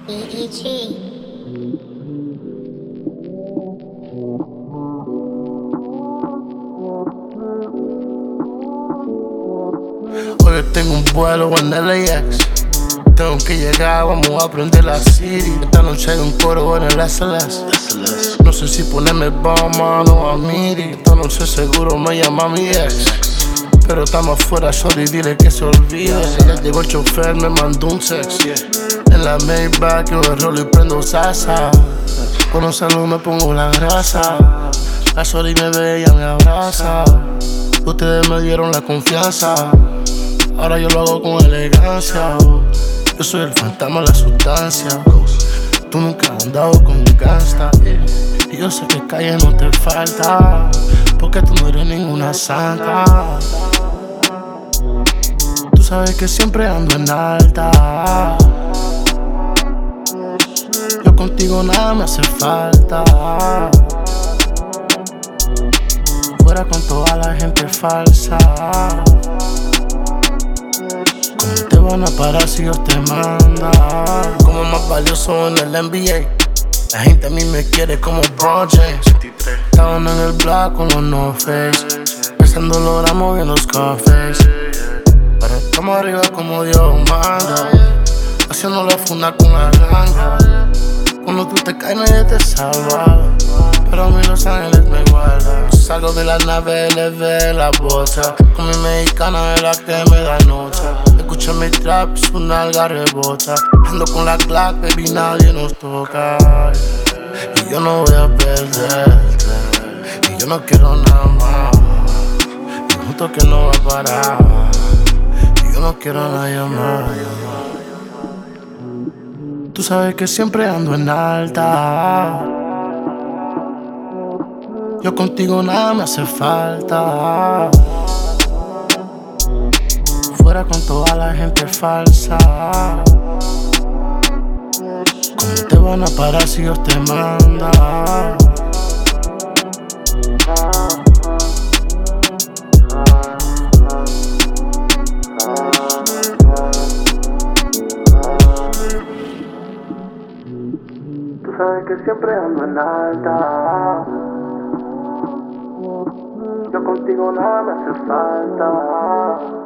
EEG. Hoy tengo un vuelo en LAX. Tengo que llegar, vamos a prender la city. Esta noche hay un coro en el SLS. No sé si ponerme Batman o a Miri. Esta noche seguro me llama mi ex. Pero estamos afuera, sorry, dile que se olvide. Ya llegó el chofer, me mandó un sex. En la Maybach yo el rolo y prendo salsa. Con un saludo me pongo la grasa. La sorry me ve, ella me abraza. Ustedes me dieron la confianza. Ahora yo lo hago con elegancia. Yo soy el fantasma de la sustancia. Tú nunca has andado con un gangsta. Y yo sé que calle no te falta, porque tú no eres ninguna santa. Tú sabes que siempre ando en alta. Yo contigo nada me hace falta. Fuera con toda la gente falsa. ¿Cómo te van a parar si Dios te manda? Como más valioso en el NBA. La gente a mí me quiere como LeBron James. Estaban en el block con los no face, pensando logramos en los cafés. Pero estamos arriba como Dios manda, haciendo la funda con la ganga. Cuando tú te caes nadie te salva, pero a mí los ángeles me guardan. Salgo de la nave, le ve la bota. Con mi mexicana es la que me da nota. Escucha mi trap, su nalga rebota. Ando con la Glock, baby, nadie nos toca. Y yo no voy a perderte, y yo no quiero nada más. Y justo que no va a parar, y yo no quiero a nadie más. Tú sabes que siempre ando en alta. Yo contigo nada me hace falta. Fuera con toda la gente falsa. ¿Cómo te van a parar si Dios te manda? Tú sabes que siempre ando en alta. Yo contigo nada me hace falta.